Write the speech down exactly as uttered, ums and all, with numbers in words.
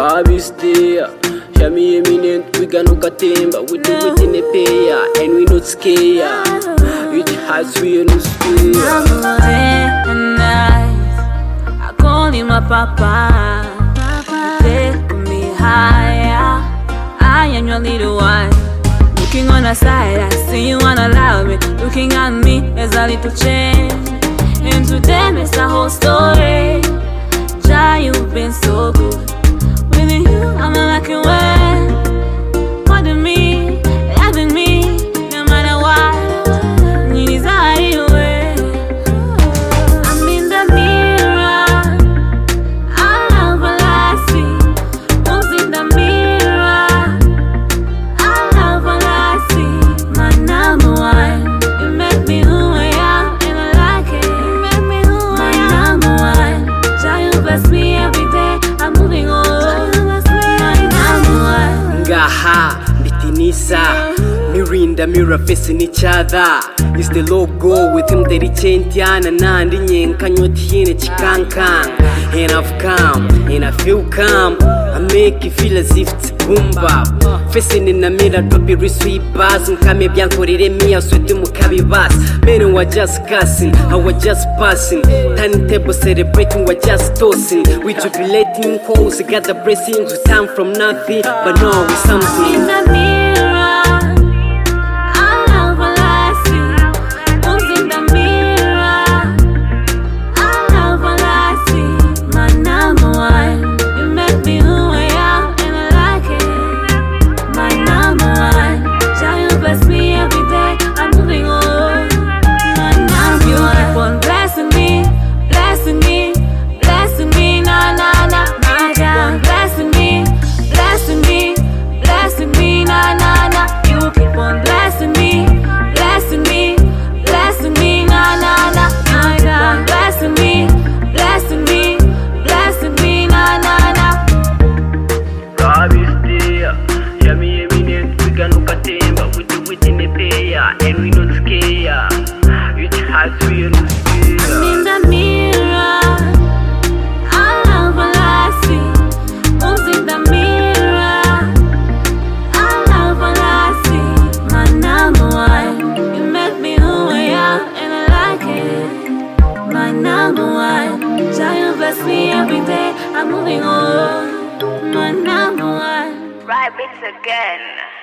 Rabistea, Shami eminent, we can look at him, but we do it in a payer, and we not scared. It has we no spear. And I, I call him my papa. Take me higher. I am your little one. Looking on the side, I see you wanna love me. Looking at me, there's a little change. And to them, it's a whole story. Jai, you've been so good. With you, I'm like a well. More than me, loving me, no matter what. You desire you. I'm in the mirror. I love what I see. Who's in the mirror? I love what I see. My number one. You make me who I am, and I like it. You make me who I am. My number one. Jai, you bless me every day. I'm moving on. Ngaha, bitinisa, mirinda mirror facing each other. It's the logo with him that he changed yana nandi nyenka nyotine chikankan. And I've come, and I feel calm. I make you feel as if it's boom bap. Facing in the mirror, drop your sweet bars. Nkame bianco remi, I sweat to mukabi bas. Men were just cussing, I was just passing. Turntable celebrating, we're just tossing. We jubilating calls, got the blessings. We time from nothing, but no, it's something. In the mirror, I love what I see. Who's in the mirror? I love what I see. My number one. You make me who I am, and I like it. My number one. Jai, you bless me every day. I'm moving on. My number you one. Keep on blessing me, blessing me, blessing me, na na na. My God, blessing me, blessing me, blessing me, na na na. You keep on blessing me, blessing me, blessing me, na na na. My God, blessing me, blessing me, blessing me, na na na. Rabistea, Shami eminent, we can look at him, but we do it in a payer, and we not scared. It has we no spear. I'm in the mirror. I love what I see. Who's in the mirror? I love what I see. My number one. You make me who I am, and I like it. My number one. Jai, you bless me every day. I'm moving on. My number one. Right, it's again.